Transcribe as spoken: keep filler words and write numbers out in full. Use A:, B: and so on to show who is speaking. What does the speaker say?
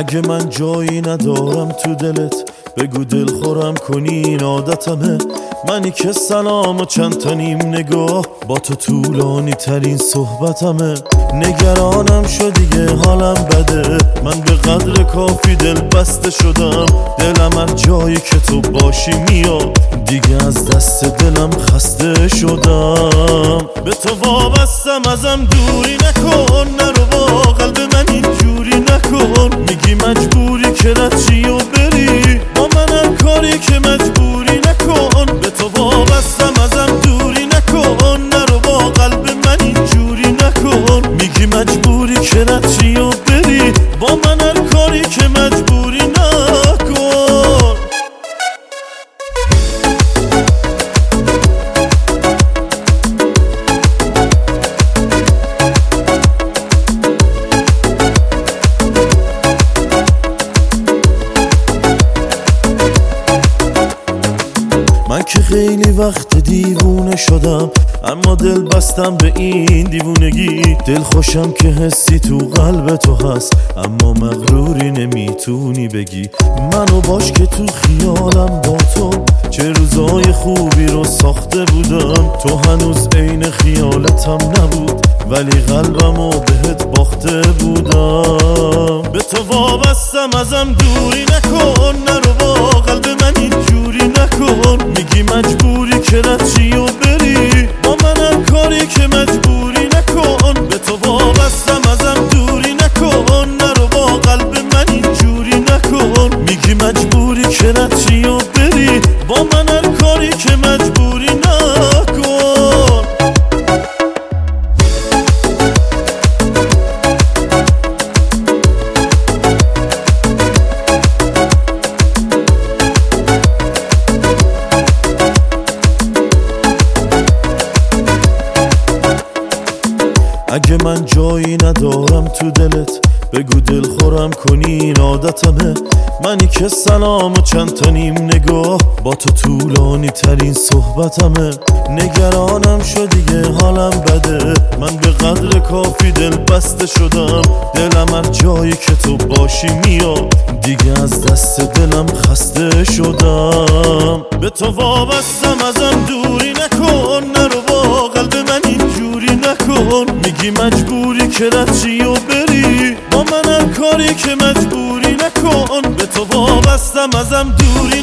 A: اگه من جایی ندارم تو دلت بگو دل خورم کنی، این عادتمه. منی که سلام و چند تا نیم نگاه با تو طولانی ترین صحبتمه. نگرانم شد دیگه حالم بده، من به قدر کافی دل بسته شدم. دلم هر جایی که تو باشی میاد، دیگه از دست دلم خسته شدم. به تو وابستم ازم دوری نکن، نرو با قلب من اینجوری نکن. میگی مجبوری که رد و بری، با من هر کاری که مجبوری نکن. به تو وابستم ازم دوری نکن، نرو با قلب من اینجوری نکن. میگی مجبوری که رد و بری، با من هر کاری که مجبوری نکن. من که خیلی وقت دیوونه شدم، اما دل بستم به این دیوونگی. دل خوشم که حسی تو قلب تو هست، اما مغروری نمیتونی بگی. منو باش که تو خیالم با تو چه روزای خوبی رو ساخته بودم. تو هنوز عین خیالتم نبود، ولی قلبمو بهت باخته بودم. به تو وابستم ازم دوری نکن، نرو با قلب من اینجوری نکن. میگی مجبوری که رد و بری، با من هر کاری که مجبوری نکن. به تو وابستم ازم دوری نکن، نرو با قلب من اینجوری نکن. میگی مجبوری که رد و بری، با من هر کاری که مجبوری نکن. اگه من جایی ندارم تو دلت بگو دل خورم کنی، این عادتمه. منی که سلام و چند تا نیم نگاه با تو طولانی ترین صحبتمه. نگرانم شد دیگه حالم بده، من به قدر کافی دل بسته شدم. دلم هر جایی که تو باشی میاد، دیگه از دست دلم خسته شدم. به تو وابستم ازم دوری نکن، نرو با قلب من اینجوری نکن. میگی مجبوری که رد و بری، با من هر کاری که مجبوری نکن. به تو وابستم ازم دوری